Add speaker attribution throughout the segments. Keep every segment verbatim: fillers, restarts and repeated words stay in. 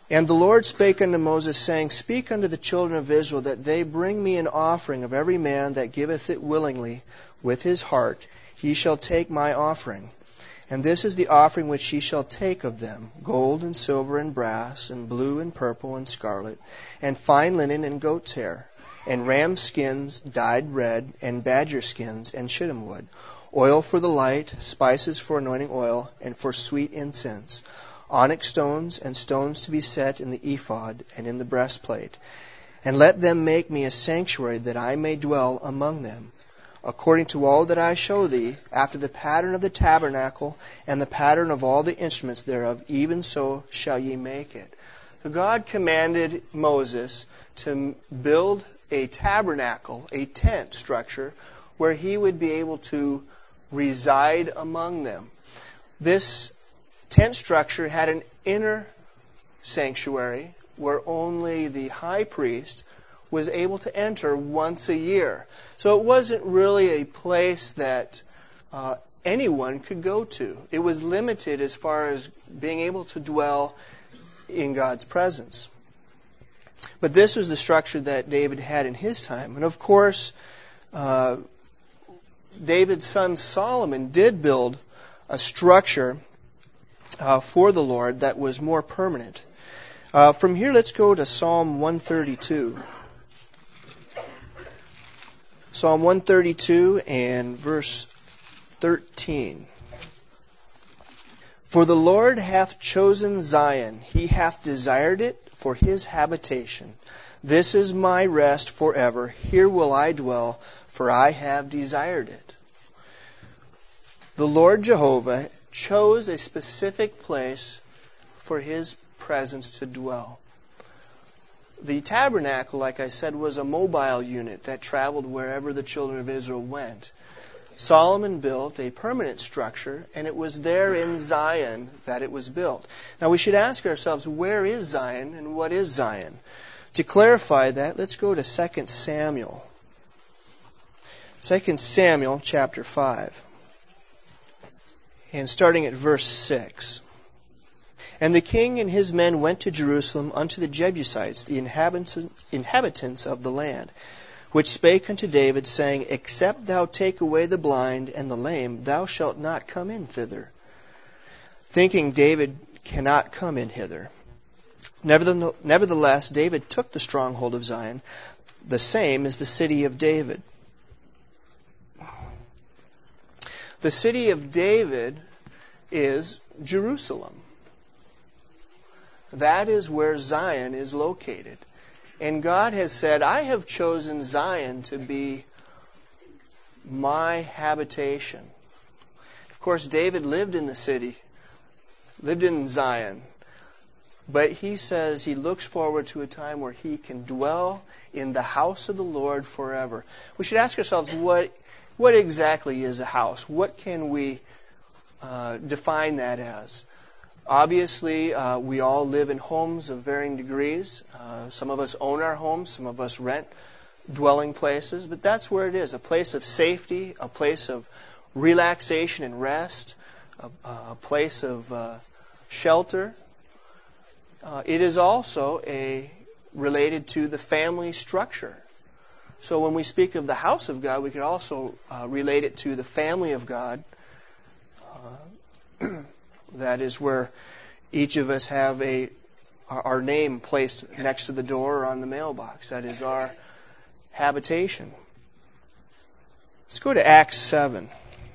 Speaker 1: And the Lord spake unto Moses, saying, Speak unto the children of Israel, that they bring me an offering of every man that giveth it willingly with his heart. He shall take my offering. And this is the offering which ye shall take of them, gold and silver and brass, and blue and purple and scarlet, and fine linen and goat's hair, and ram skins dyed red, and badger skins, and shittim wood, oil for the light, spices for anointing oil, and for sweet incense, onyx stones, and stones to be set in the ephod and in the breastplate. And let them make me a sanctuary, that I may dwell among them, according to all that I show thee, after the pattern of the tabernacle, and the pattern of all the instruments thereof, even so shall ye make it. So God commanded Moses to build a tabernacle, a tent structure, where he would be able to reside among them. This tent structure had an inner sanctuary where only the high priest was able to enter once a year. So it wasn't really a place that uh, anyone could go to. It was limited as far as being able to dwell in God's presence. But this was the structure that David had in his time. And of course, uh, David's son Solomon did build a structure Uh, for the Lord that was more permanent. Uh, from here, let's go to Psalm one thirty-two. Psalm one thirty-two and verse thirteen. For the Lord hath chosen Zion, he hath desired it for his habitation. This is my rest forever. Here will I dwell, for I have desired it. The Lord Jehovah chose a specific place for his presence to dwell. The tabernacle, like I said, was a mobile unit that traveled wherever the children of Israel went. Solomon built a permanent structure, and it was there in Zion that it was built. Now we should ask ourselves, where is Zion and what is Zion? To clarify that, let's go to Second Samuel. Second Samuel chapter five. And starting at verse six. And the king and his men went to Jerusalem unto the Jebusites, the inhabitants of the land, which spake unto David, saying, Except thou take away the blind and the lame, thou shalt not come in thither. Thinking David cannot come in hither. Nevertheless, David took the stronghold of Zion. The same is the city of David. The city of David is Jerusalem. That is where Zion is located. And God has said, I have chosen Zion to be my habitation. Of course, David lived in the city, lived in Zion. But he says he looks forward to a time where he can dwell in the house of the Lord forever. We should ask ourselves, what What exactly is a house? What can we uh, define that as? Obviously, uh, we all live in homes of varying degrees. Uh, some of us own our homes. Some of us rent dwelling places. But that's where it is, a place of safety, a place of relaxation and rest, a, a place of uh, shelter. Uh, it is also a related to the family structure. So when we speak of the house of God, we could also uh, relate it to the family of God. Uh, that is where each of us have a our name placed next to the door or on the mailbox. That is our habitation. Let's go to Acts seven,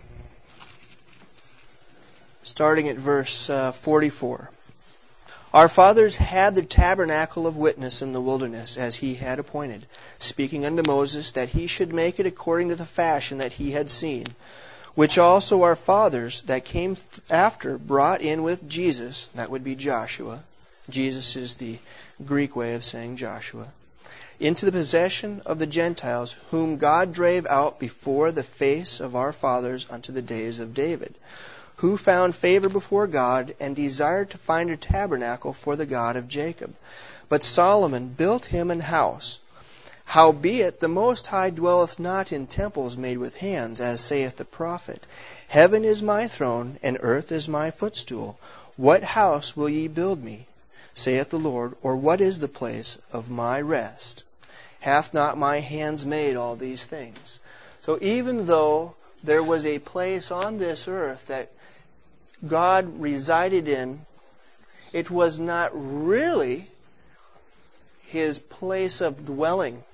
Speaker 1: starting at verse uh, forty-four. Our fathers had the tabernacle of witness in the wilderness, as he had appointed, speaking unto Moses that he should make it according to the fashion that he had seen, which also our fathers that came after brought in with Jesus, that would be Joshua. Jesus is the Greek way of saying Joshua. Into the possession of the Gentiles, whom God drave out before the face of our fathers unto the days of David, who found favor before God, and desired to find a tabernacle for the God of Jacob. But Solomon built him an house. Howbeit the Most High dwelleth not in temples made with hands, as saith the prophet. Heaven is my throne, and earth is my footstool. What house will ye build me? saith the Lord? Or what is the place of my rest? Hath not my hands made all these things? So even though there was a place on this earth that God resided in, it was not really His place of dwelling.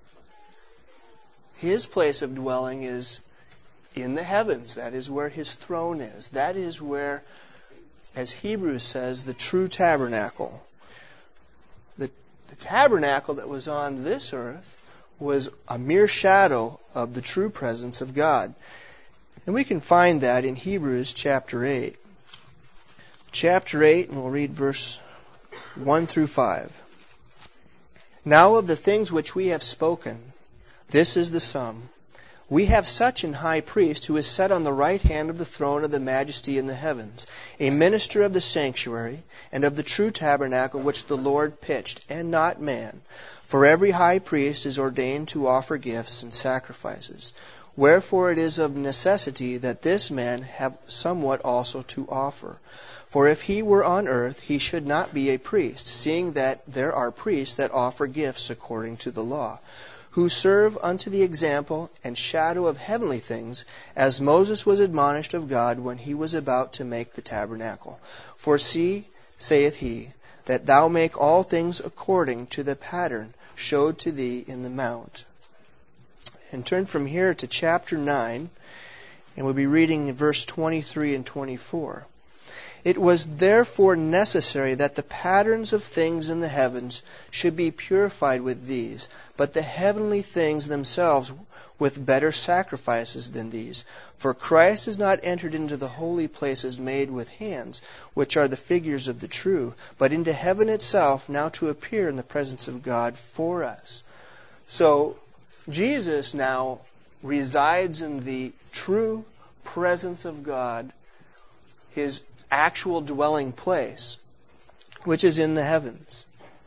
Speaker 1: His place of dwelling is in the heavens. That is where His throne is. That is where, as Hebrews says, the true tabernacle. The, the tabernacle that was on this earth was a mere shadow of the true presence of God. And we can find that in Hebrews chapter eight. Chapter eight, and we'll read verse one through five. Now of the things which we have spoken, this is the sum. We have such an high priest who is set on the right hand of the throne of the majesty in the heavens, a minister of the sanctuary and of the true tabernacle which the Lord pitched, and not man. For every high priest is ordained to offer gifts and sacrifices. Wherefore it is of necessity that this man have somewhat also to offer. For if he were on earth, he should not be a priest, seeing that there are priests that offer gifts according to the law, who serve unto the example and shadow of heavenly things, as Moses was admonished of God when he was about to make the tabernacle. For see, saith he, that thou make all things according to the pattern showed to thee in the mount. And turn from here to chapter nine, and we'll be reading in verse twenty-three and twenty-four. It was therefore necessary that the patterns of things in the heavens should be purified with these, but the heavenly things themselves with better sacrifices than these. For Christ is not entered into the holy places made with hands, which are the figures of the true, but into heaven itself, now to appear in the presence of God for us. So Jesus now resides in the true presence of God, His actual dwelling place, which is in the heavens.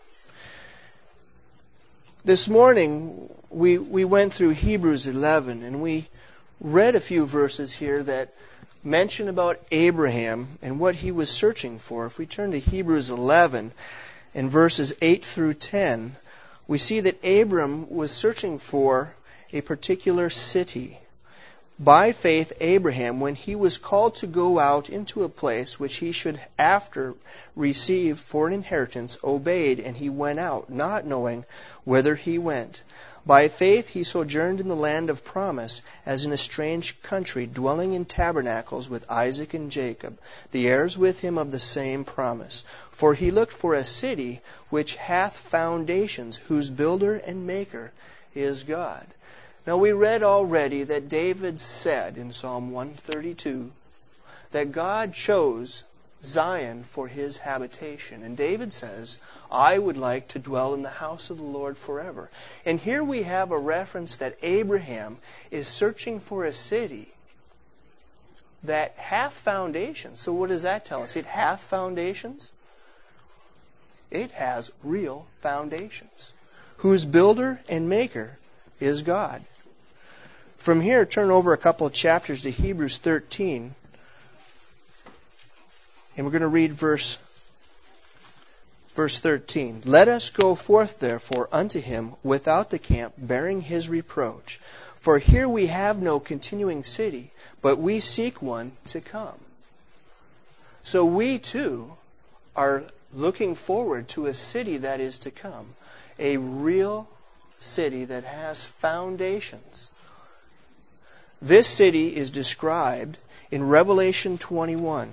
Speaker 1: This morning, we, we went through Hebrews eleven, and we read a few verses here that mention about Abraham and what he was searching for. If we turn to Hebrews eleven, in verses eight through ten, we see that Abram was searching for a particular city. By faith, Abraham, when he was called to go out into a place which he should after receive for an inheritance, obeyed, and he went out, not knowing whither he went. By faith he sojourned in the land of promise, as in a strange country, dwelling in tabernacles with Isaac and Jacob, the heirs with him of the same promise. For he looked for a city which hath foundations, whose builder and maker is God. Now we read already that David said in Psalm one thirty-two that God chose Zion for His habitation. And David says, I would like to dwell in the house of the Lord forever. And here we have a reference that Abraham is searching for a city that hath foundations. So what does that tell us? It hath foundations? It has real foundations, whose builder and maker is God. From here, turn over a couple of chapters to Hebrews thirteen. And we're going to read verse, verse thirteen. Let us go forth, therefore, unto him without the camp, bearing his reproach. For here we have no continuing city, but we seek one to come. So we too are looking forward to a city that is to come. A real city that has foundations. This city is described in Revelation twenty-one.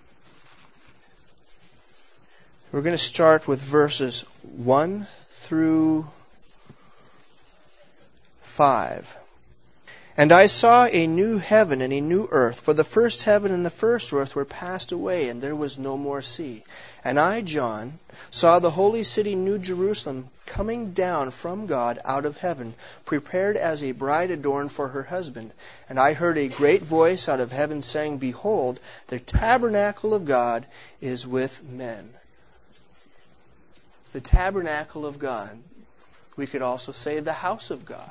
Speaker 1: We're going to start with verses one through five. And I saw a new heaven and a new earth, for the first heaven and the first earth were passed away, and there was no more sea. And I, John, saw the holy city New Jerusalem coming down from God out of heaven, prepared as a bride adorned for her husband. And I heard a great voice out of heaven saying, Behold, the tabernacle of God is with men. The tabernacle of God. We could also say the house of God.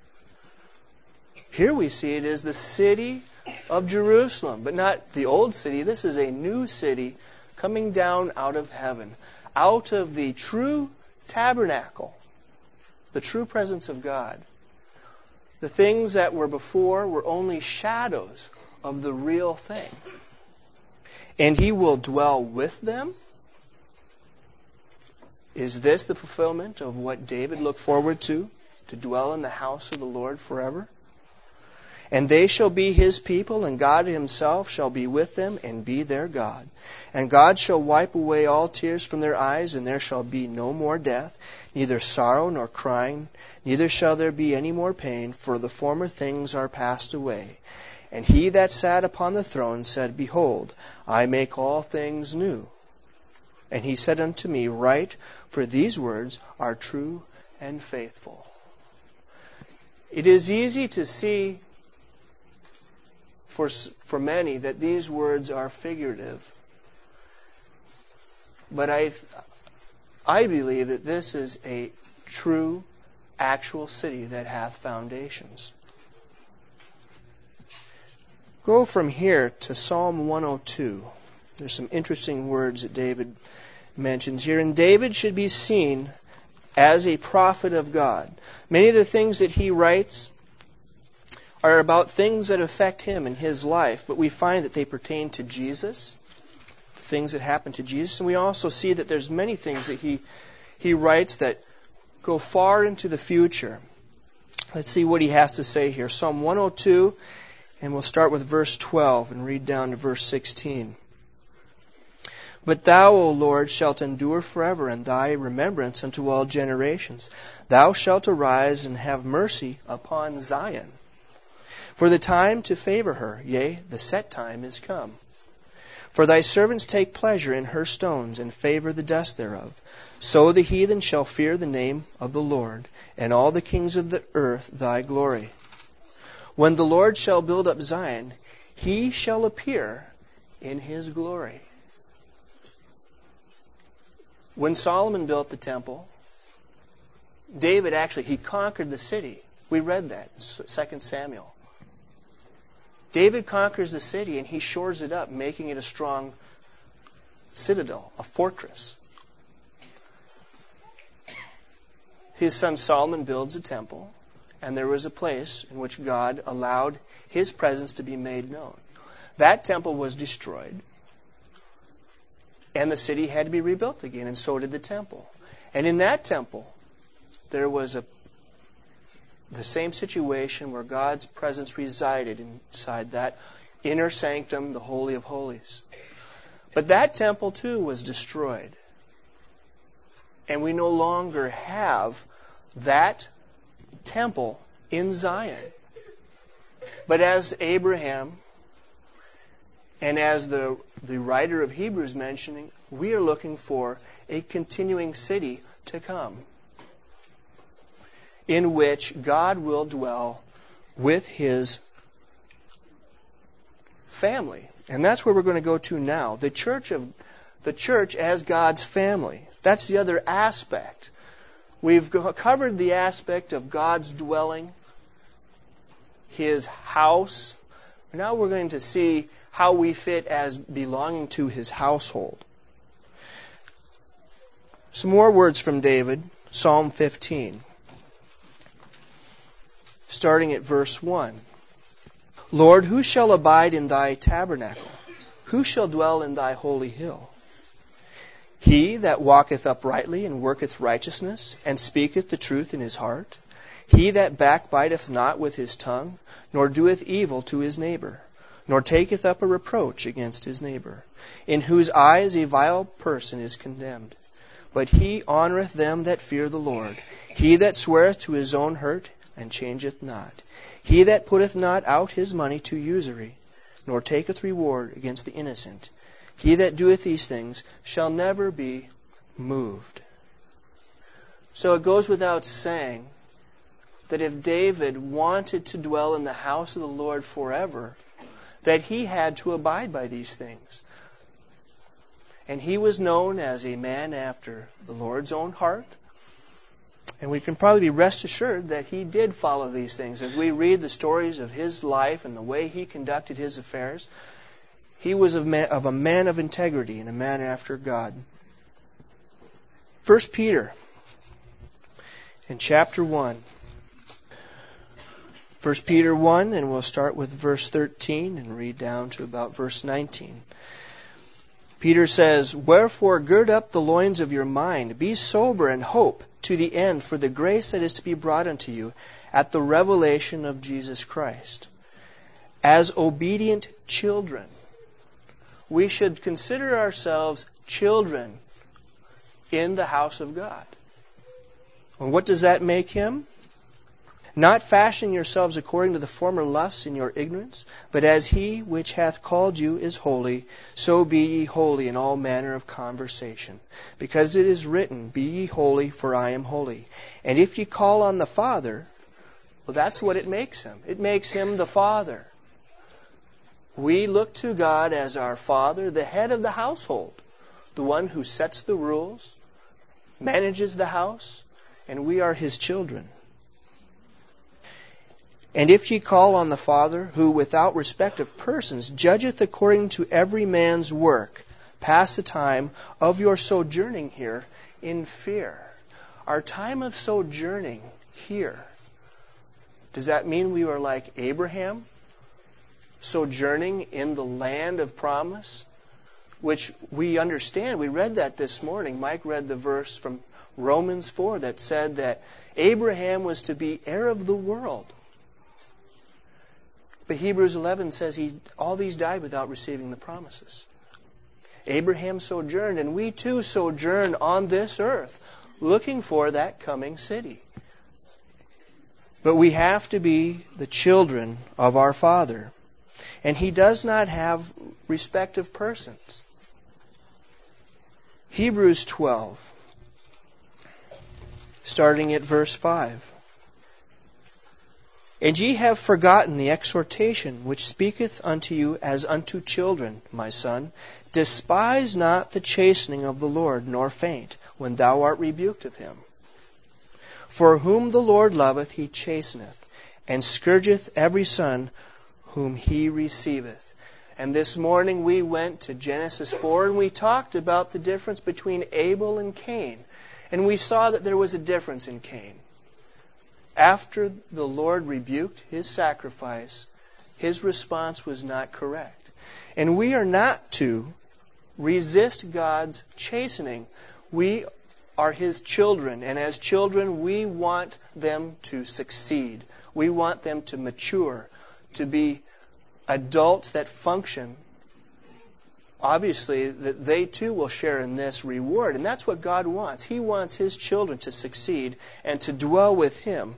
Speaker 1: Here we see it as the city of Jerusalem, but not the old city. This is a new city coming down out of heaven, out of the true tabernacle, the true presence of God. The things that were before were only shadows of the real thing. And He will dwell with them. Is this the fulfillment of what David looked forward to? To dwell in the house of the Lord forever? And they shall be His people, and God Himself shall be with them and be their God. And God shall wipe away all tears from their eyes, and there shall be no more death, neither sorrow nor crying, neither shall there be any more pain, for the former things are passed away. And He that sat upon the throne said, Behold, I make all things new. And He said unto me, Write, for these words are true and faithful. It is easy to see for, for many that these words are figurative. But I, I believe that this is a true, actual city that hath foundations. Go from here to Psalm one oh two. There's some interesting words that David mentions here. And David should be seen as a prophet of God. Many of the things that he writes are about things that affect him in his life, but we find that they pertain to Jesus, things that happen to Jesus. And we also see that there's many things that he, he writes that go far into the future. Let's see what he has to say here. Psalm one oh two, and we'll start with verse twelve and read down to verse sixteen. But Thou, O Lord, shalt endure forever, and Thy remembrance unto all generations. Thou shalt arise and have mercy upon Zion. For the time to favor her, yea, the set time is come. For Thy servants take pleasure in her stones, and favor the dust thereof. So the heathen shall fear the name of the Lord, and all the kings of the earth Thy glory. When the Lord shall build up Zion, He shall appear in His glory. When Solomon built the temple, David actually, he conquered the city. We read that in Second Samuel. David conquers the city and he shores it up, making it a strong citadel, a fortress. His son Solomon builds a temple, and there was a place in which God allowed His presence to be made known. That temple was destroyed, and the city had to be rebuilt again, and so did the temple. And in that temple, there was a the same situation where God's presence resided inside that inner sanctum, the Holy of Holies. But that temple too was destroyed. And we no longer have that temple in Zion. But as Abraham and as the, the writer of Hebrews mentioning, we are looking for a continuing city to come, in which God will dwell with His family. And that's where we're going to go to now. The church of the church as God's family. That's the other aspect. We've covered the aspect of God's dwelling, His house. Now we're going to see how we fit as belonging to His household. Some more words from David, Psalm fifteen. Starting at verse one. Lord, who shall abide in Thy tabernacle? Who shall dwell in Thy holy hill? He that walketh uprightly and worketh righteousness, and speaketh the truth in his heart. He that backbiteth not with his tongue, nor doeth evil to his neighbor, nor taketh up a reproach against his neighbor, in whose eyes a vile person is condemned. But he honoureth them that fear the Lord. He that sweareth to his own hurt, and changeth not. He that putteth not out his money to usury, nor taketh reward against the innocent. He that doeth these things shall never be moved. So it goes without saying that if David wanted to dwell in the house of the Lord forever, that he had to abide by these things. And he was known as a man after the Lord's own heart. And we can probably be rest assured that he did follow these things. As we read the stories of his life and the way he conducted his affairs, he was of, man, of a man of integrity and a man after God. First Peter in chapter one. First Peter one, and we'll start with verse thirteen and read down to about verse nineteen. Peter says, "Wherefore gird up the loins of your mind, be sober, and hope to the end for the grace that is to be brought unto you at the revelation of Jesus Christ. As obedient children," we should consider ourselves children in the house of God. And what does that make him? "Not fashioning yourselves according to the former lusts in your ignorance, but as he which hath called you is holy, so be ye holy in all manner of conversation. Because it is written, Be ye holy, for I am holy. And if ye call on the Father," well, that's what it makes him. It makes him the Father. We look to God as our Father, the head of the household, the one who sets the rules, manages the house, and we are his children. "And if ye call on the Father, who without respect of persons judgeth according to every man's work, pass the time of your sojourning here in fear." Our time of sojourning here, does that mean we were like Abraham, sojourning in the land of promise? Which we understand. We read that this morning. Mike read the verse from Romans four that said that Abraham was to be heir of the world. But Hebrews eleven says he all these died without receiving the promises. Abraham sojourned, and we too sojourn on this earth, looking for that coming city. But we have to be the children of our Father. And he does not have respect of persons. Hebrews twelve, starting at verse five. "And ye have forgotten the exhortation which speaketh unto you as unto children, my son. Despise not the chastening of the Lord, nor faint, when thou art rebuked of him. For whom the Lord loveth, he chasteneth, and scourgeth every son whom he receiveth." And this morning we went to Genesis four, and we talked about the difference between Abel and Cain. And we saw that there was a difference in Cain. After the Lord rebuked his sacrifice, his response was not correct. And we are not to resist God's chastening. We are his children, and as children, we want them to succeed. We want them to mature, to be adults that function. Obviously, that they too will share in this reward. And that's what God wants. He wants his children to succeed and to dwell with him.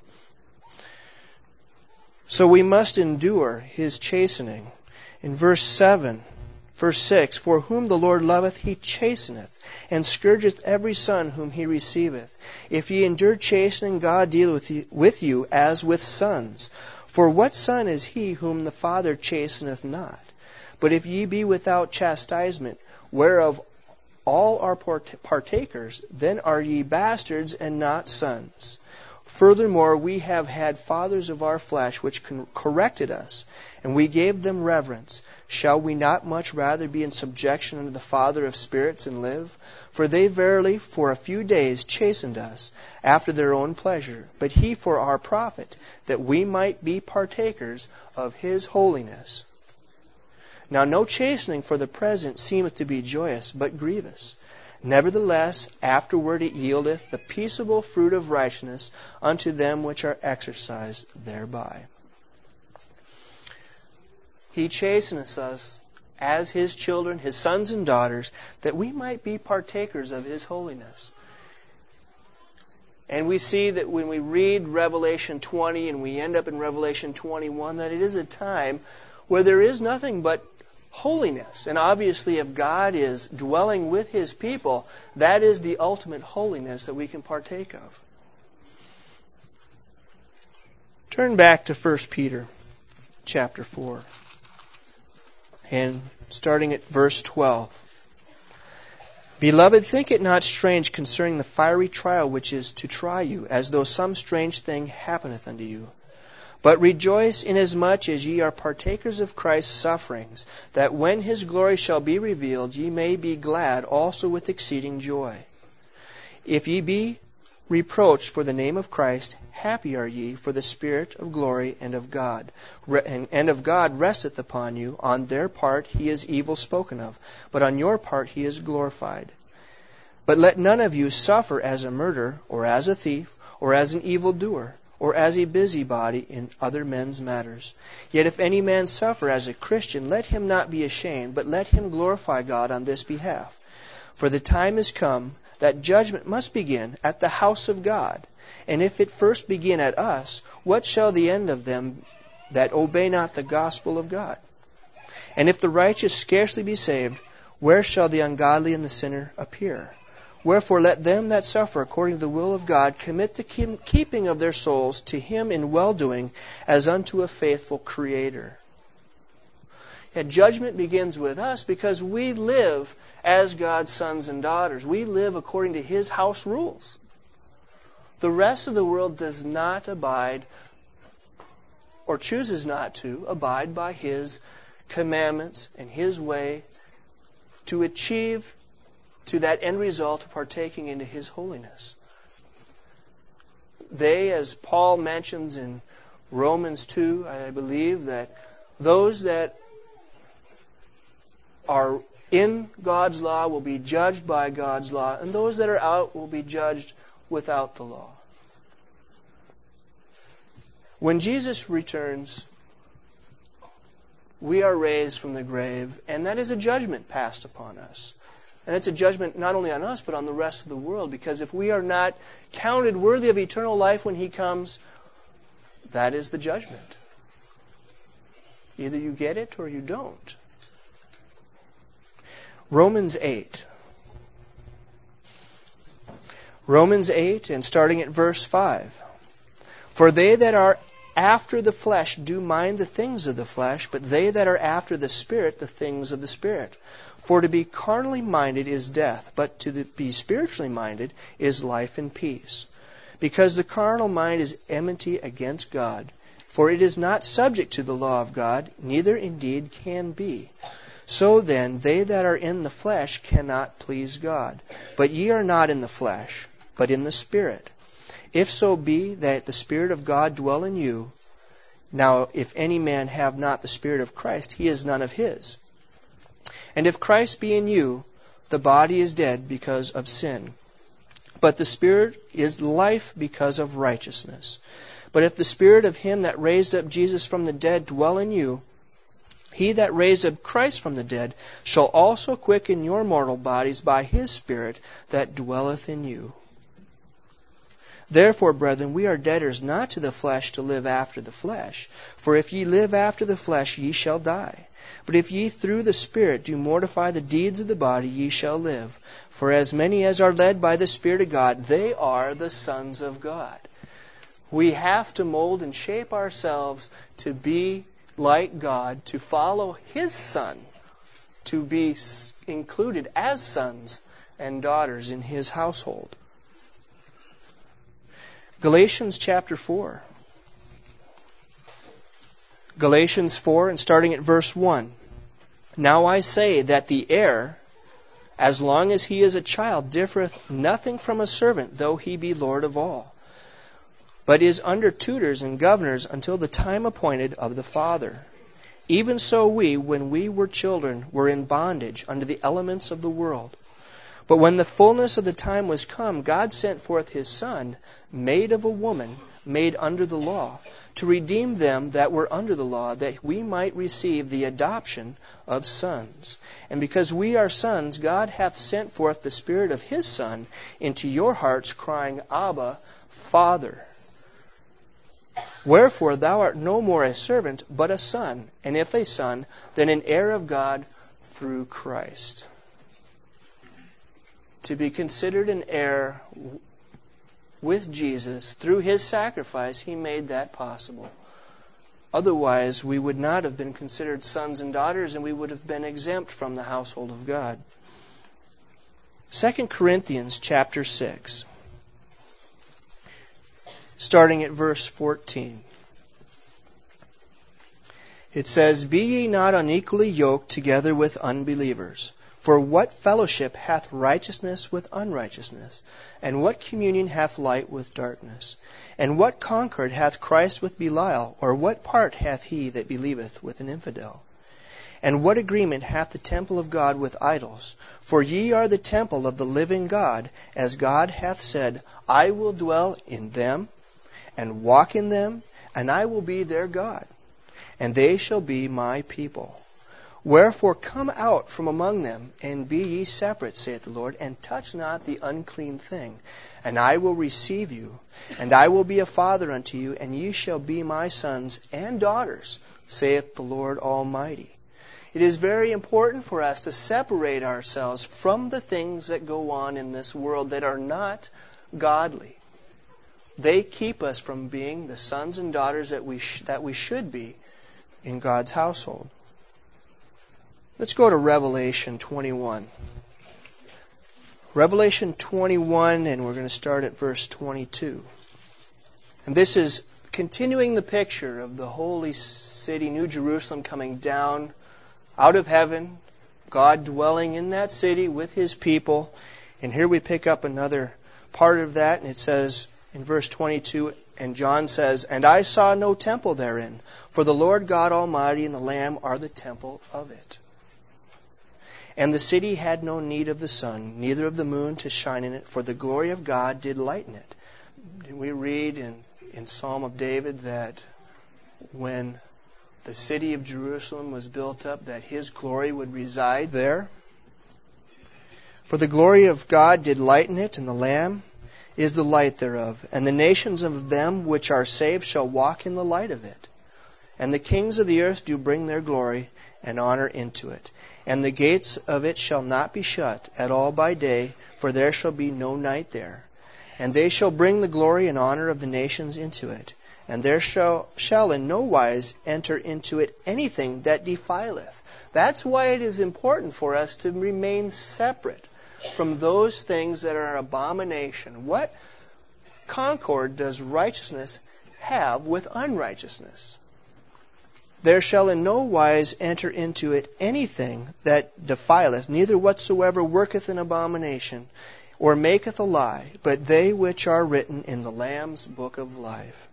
Speaker 1: So we must endure his chastening. In verse seven, verse six, "For whom the Lord loveth, he chasteneth, and scourgeth every son whom he receiveth. If ye endure chastening, God dealeth with you, with you as with sons. For what son is he whom the Father chasteneth not? But if ye be without chastisement, whereof all are partakers, then are ye bastards and not sons. Furthermore, we have had fathers of our flesh which corrected us, and we gave them reverence. Shall we not much rather be in subjection unto the Father of spirits and live? For they verily for a few days chastened us after their own pleasure, but he for our profit, that we might be partakers of his holiness. Now no chastening for the present seemeth to be joyous, but grievous. Nevertheless, afterward it yieldeth the peaceable fruit of righteousness unto them which are exercised thereby." He chasteneth us as his children, his sons and daughters, that we might be partakers of his holiness. And we see that when we read Revelation twenty and we end up in Revelation twenty-one, that it is a time where there is nothing but holiness. And obviously, if God is dwelling with his people, that is the ultimate holiness that we can partake of. Turn back to First Peter chapter four. And starting at verse twelve. "Beloved, think it not strange concerning the fiery trial which is to try you, as though some strange thing happeneth unto you. But rejoice inasmuch as ye are partakers of Christ's sufferings, that when his glory shall be revealed, ye may be glad also with exceeding joy. If ye be reproached for the name of Christ, happy are ye, for the Spirit of glory and of God and of God resteth upon you. On their part he is evil spoken of, but on your part he is glorified. But let none of you suffer as a murderer, or as a thief, or as an evildoer, or as a busybody in other men's matters. Yet if any man suffer as a Christian, let him not be ashamed, but let him glorify God on this behalf. For the time is come that judgment must begin at the house of God. And if it first begin at us, what shall the end of them that obey not the gospel of God? And if the righteous scarcely be saved, where shall the ungodly and the sinner appear? Wherefore let them that suffer according to the will of God commit the keeping of their souls to Him in well-doing, as unto a faithful Creator. Yet judgment begins with us because we live as God's sons and daughters. We live according to His house rules. The rest of the world does not abide, or chooses not to, abide by His commandments and His way to achieve to that end result of partaking into His holiness. They, as Paul mentions in Romans two, I believe, that those that are in God's law will be judged by God's law, and those that are out will be judged without the law. When Jesus returns, we are raised from the grave, and that is a judgment passed upon us. And it's a judgment not only on us, but on the rest of the world. Because if we are not counted worthy of eternal life when He comes, that is the judgment. Either you get it or you don't. Romans eight. Romans eight, and starting at verse five. For they that are after the flesh do mind the things of the flesh, but they that are after the Spirit, the things of the Spirit. For to be carnally minded is death, but to be spiritually minded is life and peace. Because the carnal mind is enmity against God, for it is not subject to the law of God, neither indeed can be. So then, they that are in the flesh cannot please God. But ye are not in the flesh, but in the Spirit. If so be that the Spirit of God dwell in you. Now, if any man have not the Spirit of Christ, he is none of His. And if Christ be in you, the body is dead because of sin, but the Spirit is life because of righteousness. But if the Spirit of Him that raised up Jesus from the dead dwell in you, He that raised up Christ from the dead shall also quicken your mortal bodies by His Spirit that dwelleth in you. Therefore, brethren, we are debtors not to the flesh to live after the flesh. For if ye live after the flesh, ye shall die. But if ye through the Spirit do mortify the deeds of the body, ye shall live. For as many as are led by the Spirit of God, they are the sons of God. We have to mold and shape ourselves to be like God, to follow His Son, to be included as sons and daughters in His household. Galatians chapter four. Galatians four, and starting at verse one. Now I say that the heir, as long as he is a child, differeth nothing from a servant, though he be Lord of all, but is under tutors and governors until the time appointed of the Father. Even so we, when we were children, were in bondage under the elements of the world. But when the fullness of the time was come, God sent forth His Son, made of a woman, made under the law, to redeem them that were under the law, that we might receive the adoption of sons. And because we are sons, God hath sent forth the Spirit of His Son into your hearts, crying, Abba, Father. Wherefore thou art no more a servant, but a son, and if a son, then an heir of God through Christ. To be considered an heir with Jesus, through His sacrifice, He made that possible. Otherwise, we would not have been considered sons and daughters, and we would have been exempt from the household of God. Second Corinthians chapter six, starting at verse fourteen. It says, Be ye not unequally yoked together with unbelievers. For what fellowship hath righteousness with unrighteousness? And what communion hath light with darkness? And what concord hath Christ with Belial? Or what part hath he that believeth with an infidel? And what agreement hath the temple of God with idols? For ye are the temple of the living God, as God hath said, I will dwell in them, and walk in them, and I will be their God, and they shall be my people. Wherefore come out from among them, and be ye separate, saith the Lord, and touch not the unclean thing. And I will receive you, and I will be a father unto you, and ye shall be my sons and daughters, saith the Lord Almighty. It is very important for us to separate ourselves from the things that go on in this world that are not godly. They keep us from being the sons and daughters that we sh- that we should be in God's household. Let's go to Revelation twenty-one. Revelation twenty-one, and we're going to start at verse twenty-two. And this is continuing the picture of the holy city, New Jerusalem, coming down out of heaven, God dwelling in that city with His people. And here we pick up another part of that, and it says in verse twenty-two, and John says, And I saw no temple therein, for the Lord God Almighty and the Lamb are the temple of it. And the city had no need of the sun, neither of the moon to shine in it, for the glory of God did lighten it. We read in, in Psalm of David that when the city of Jerusalem was built up, that His glory would reside there. For the glory of God did lighten it, and the Lamb is the light thereof. And the nations of them which are saved shall walk in the light of it. And the kings of the earth do bring their glory and honor into it. And the gates of it shall not be shut at all by day, for there shall be no night there. And they shall bring the glory and honor of the nations into it. And there shall, shall in no wise enter into it anything that defileth. That's why it is important for us to remain separate from those things that are abomination. What concord does righteousness have with unrighteousness? There shall in no wise enter into it anything that defileth, neither whatsoever worketh an abomination, or maketh a lie, but they which are written in the Lamb's book of life.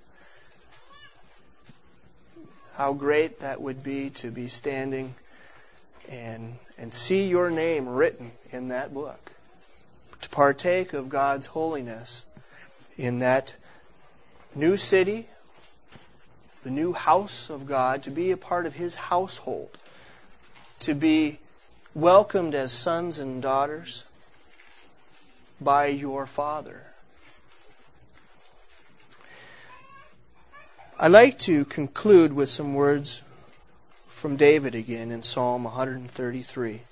Speaker 1: How great that would be to be standing and, and see your name written in that book. To partake of God's holiness in that new city, the new house of God, to be a part of His household, to be welcomed as sons and daughters by your Father. I'd like to conclude with some words from David again in Psalm one thirty-three.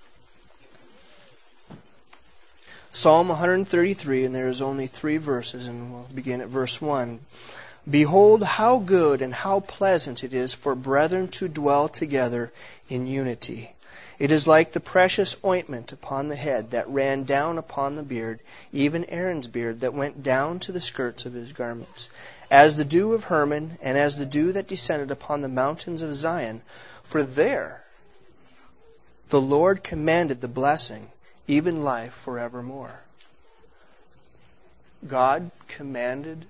Speaker 1: Psalm one thirty-three, and there is only three verses, and we'll begin at verse one. Behold, how good and how pleasant it is for brethren to dwell together in unity. It is like the precious ointment upon the head that ran down upon the beard, even Aaron's beard that went down to the skirts of his garments. As the dew of Hermon, and as the dew that descended upon the mountains of Zion. For there the Lord commanded the blessing, even life forevermore. God commanded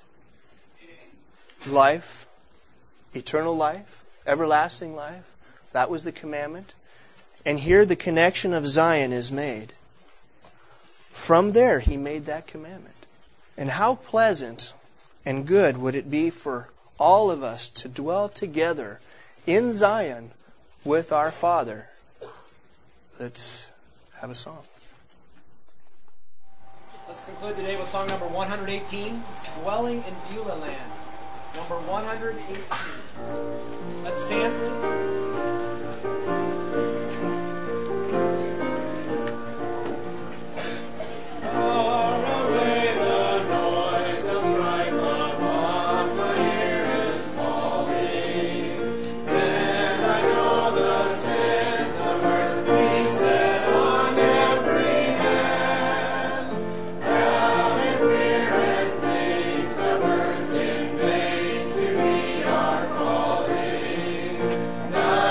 Speaker 1: life, eternal life, everlasting life. That was the commandment. And here the connection of Zion is made. From there He made that commandment. And how pleasant and good would it be for all of us to dwell together in Zion with our Father. Let's have a song.
Speaker 2: Let's conclude today with song number one eighteen. It's Dwelling in Beulah Land. Number one eighteen. Let's stand.
Speaker 3: Now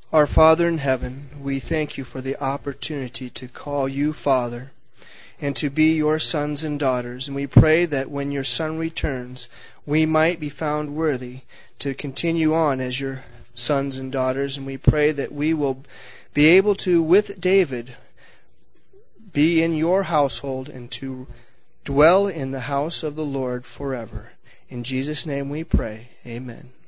Speaker 1: Our Father in heaven, we thank you for the opportunity to call you Father and to be your sons and daughters. And we pray that when your Son returns, we might be found worthy to continue on as your sons and daughters. And we pray that we will be able to, with David, be in your household and to dwell in the house of the Lord forever. In Jesus' name we pray. Amen.